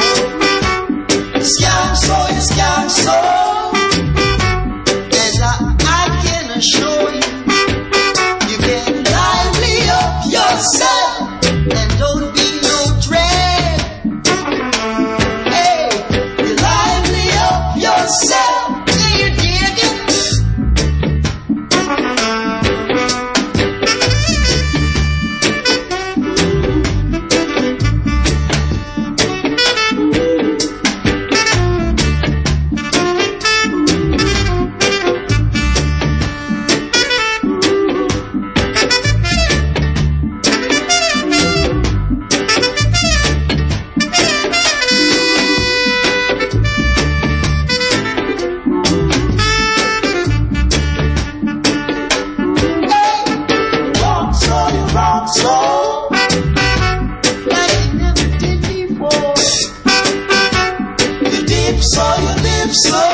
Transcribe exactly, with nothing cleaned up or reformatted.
Scam so, you scam so. Yes, I, I can assure you, you can lively up yourself and don't be no dread. Hey, you lively up yourself. Do you dig it? So, like you never did before. You dip so, you live so.